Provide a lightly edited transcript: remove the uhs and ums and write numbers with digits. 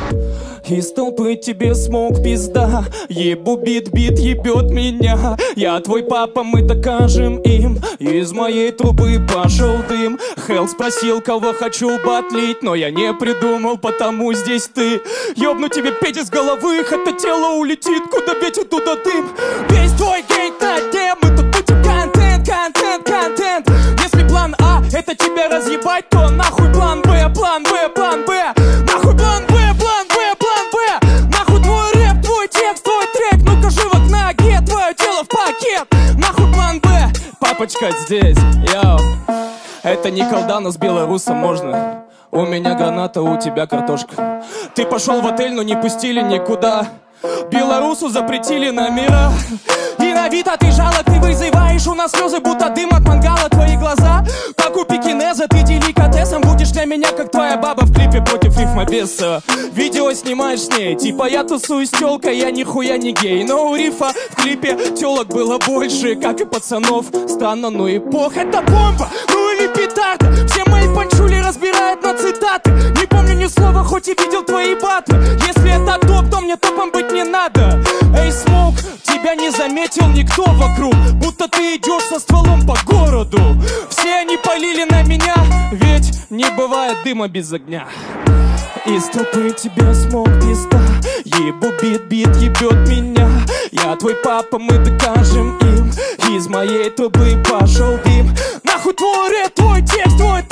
Из толпы тебе смог пизда. Ебу бит, ебет меня. Я твой папа, мы докажем им. Из моей трубы пошел дым. Хелл спросил, кого хочу батлить, но я не придумал, потому здесь ты. Ёбну тебе петь из головы, это тело улетит, куда ветер, туда дым. Весь твой гейт на дне, мы тут будем контент. Если план А это тебя разъебать, то нахуй план Б. Нахуй план Б. Нахуй твой рэп, твой текст, твой трек. Ну-ка живо к ноге, твое тело в пакет. Нахуй план Б. Папочка здесь, йоу. Это не колда, но с белорусом можно. У меня граната, у тебя картошка. Ты пошел в отель, но не пустили никуда. Белорусу запретили номера. И на вид ты жалок, ты вызываешь у нас слезы, будто дым от мангала. Твои глаза, как у пекинеза, ты деликатесом будешь для меня, как твоя баба в клипе против рифмобеса. Видео снимаешь с ней, типа я тусуюсь с тёлкой, я нихуя не гей. Но у рифа в клипе тёлок было больше, как и пацанов. Странно, но и пох, это бомба, ну или петарда. Все мои панчули разбирают на цитаты. Не помню ни слова, хоть и видел твои батлы. Если это топ, то мне топом быть не надо. Эй, Смоук, тебя не заметил никто вокруг, будто ты идешь со стволом по городу. Все они полили на меня, ведь не бывает дыма без огня. Из толпы тебя смог пизда. Ебу бит, ебет меня. Я твой папа, мы докажем им. Из моей трубы пошел дым. Нахуй твой рэп, твой текст, твой